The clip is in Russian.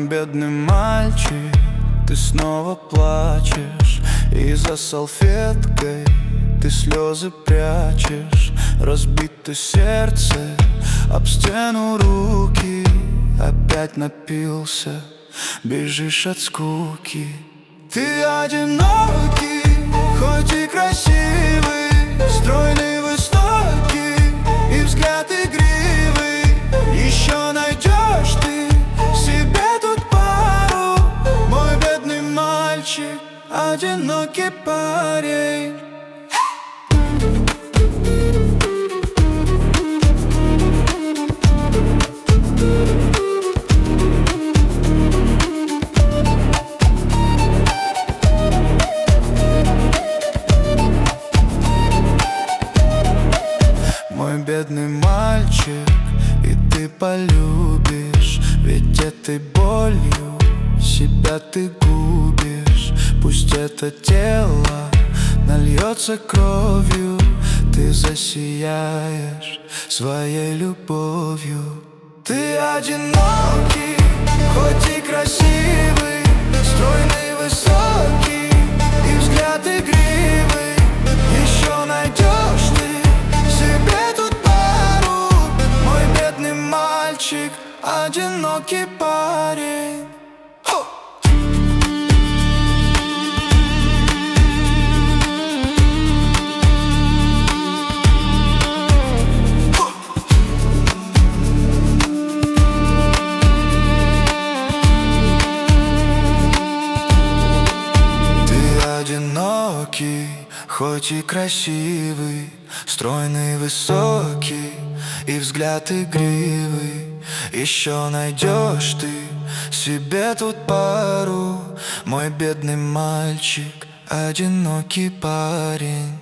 бедный мальчик, ты снова плачешь, и за салфеткой ты слезы прячешь. Разбито сердце об стену, руки, опять напился, бежишь от скуки. Ты одинокий, хоть и красивый, стройный, высокий, и взгляд игривый. Еще найдешь ты себе тут пару, мой бедный мальчик, одинокий парень. Мой бедный мальчик, и ты полюбишь, ведь этой болью себя ты губишь. Пусть это тело нальется кровью, ты засияешь своей любовью. Ты одинокий, хоть и красивый, стройный, высокий, и взгляд игривый. Еще найдешь ты себе тут пару, мой бедный мальчик, одинокий парень. Одинокий, хоть и красивый, стройный, высокий, и взгляд игривый. Еще найдешь ты себе тут пару, мой бедный мальчик, одинокий парень.